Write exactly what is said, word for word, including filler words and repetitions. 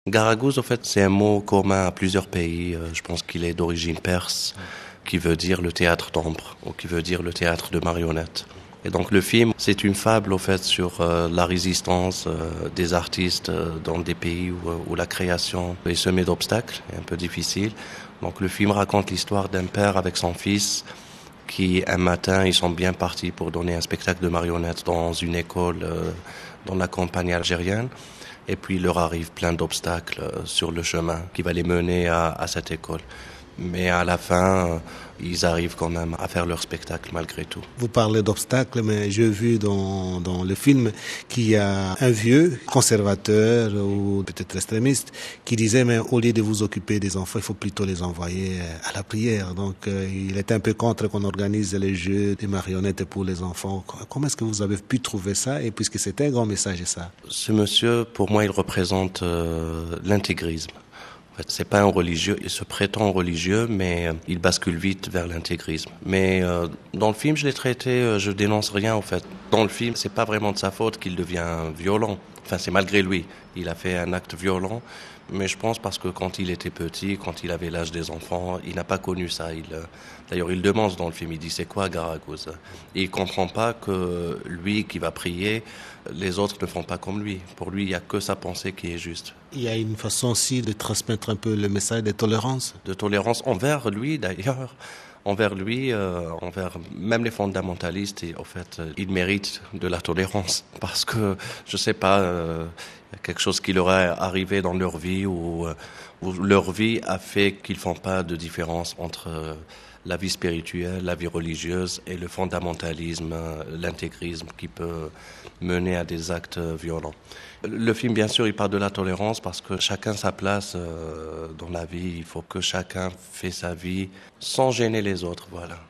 Garagouze, en fait, c'est un mot commun à plusieurs pays. Euh, Je pense qu'il est d'origine perse, qui veut dire le théâtre d'ombre, ou qui veut dire le théâtre de marionnettes. Et donc le film, c'est une fable, au fait, sur euh, la résistance euh, des artistes euh, dans des pays où, euh, où la création est semée d'obstacles, est un peu difficile. Donc le film raconte l'histoire d'un père avec son fils qui, un matin, ils sont bien partis pour donner un spectacle de marionnettes dans une école euh, dans la campagne algérienne. Et puis il leur arrive plein d'obstacles euh, sur le chemin qui va les mener à, à cette école. Mais à la fin, euh, ils arrivent quand même à faire leur spectacle malgré tout. Vous parlez d'obstacles, mais j'ai vu dans, dans le film qu'il y a un vieux conservateur ou peut-être extrémiste qui disait, mais au lieu de vous occuper des enfants, il faut plutôt les envoyer à la prière. Donc euh, il était un peu contre qu'on organise les jeux des marionnettes pour les enfants. Comment est-ce que vous avez pu trouver ça? Et puisque c'était un grand message, ça. Ce monsieur, pour moi, il représente euh, l'intégrisme. En fait, c'est pas un religieux, il se prétend religieux, mais euh, il bascule vite vers l'intégrisme. Mais euh, dans le film, je l'ai traité, euh, je dénonce rien en fait. Dans le film, c'est pas vraiment de sa faute qu'il devient violent. Enfin, c'est malgré lui. Il a fait un acte violent, mais je pense parce que quand il était petit, quand il avait l'âge des enfants, il n'a pas connu ça. Il, euh, d'ailleurs, il demande dans le film, il dit c'est quoi Garagouze? Et il comprend pas que lui qui va prier, les autres ne font pas comme lui. Pour lui, il y a que sa pensée qui est juste. Il y a une façon aussi de transmettre un peu le message de tolérance. De tolérance envers lui d'ailleurs, envers lui, euh, envers même les fondamentalistes. Et en fait, euh, ils méritent de la tolérance parce que je sais pas, euh, il y a quelque chose qui leur est arrivé dans leur vie ou euh, où leur vie a fait qu'ils font pas de différence entre euh, la vie spirituelle, la vie religieuse et le fondamentalisme, euh, l'intégrisme qui peut mener à des actes euh, violents. Le film, bien sûr, il parle de la tolérance parce que chacun sa place euh, dans la vie. Il faut que chacun fait sa vie sans gêner les autres, voilà.